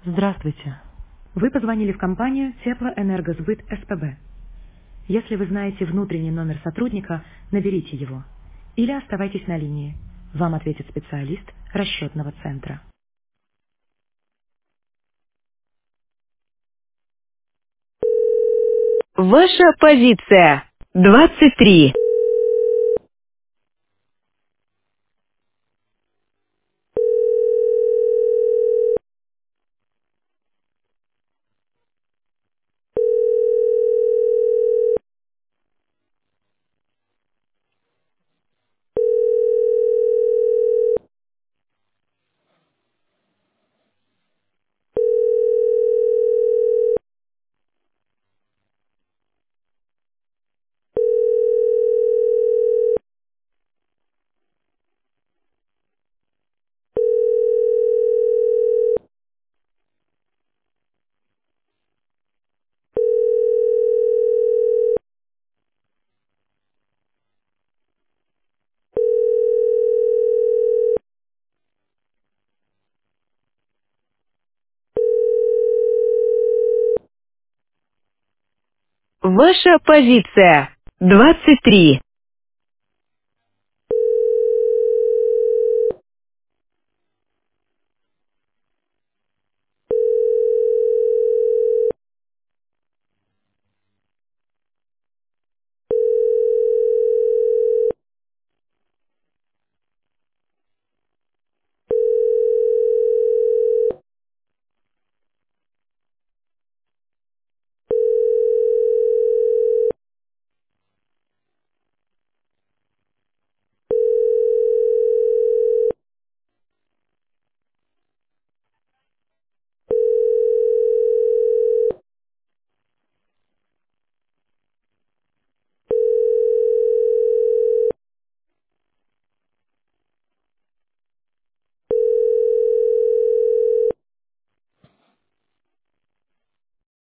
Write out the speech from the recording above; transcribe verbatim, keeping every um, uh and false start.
Здравствуйте. Вы позвонили в компанию Теплоэнергосбыт СПБ. Если вы знаете внутренний номер сотрудника, наберите его. Или оставайтесь на линии. Вам ответит специалист расчетного центра. Ваша позиция. двадцать три. Ваша позиция. двадцать три.